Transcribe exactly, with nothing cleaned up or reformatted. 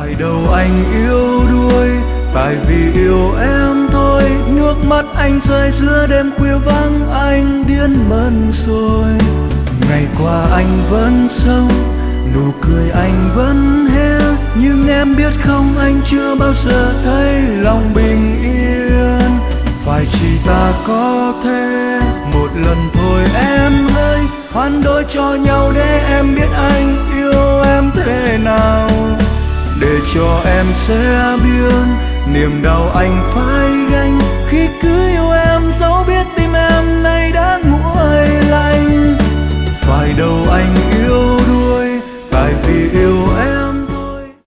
hỏi đâu anh yếu đuối, tại vì yêu em thôi. Nước mắt anh rơi giữa đêm khuya vắng, anh điên mất rồi. Ngày qua anh vẫn sống, nụ cười anh vẫn hé, nhưng em biết không, anh chưa bao giờ thấy lòng bình yên. Phải chỉ ta có thế một lần thôi em ơi, hoán đổi cho nhau để em biết anh yêu em thế nào, để cho em sẽ biết niềm đau anh phải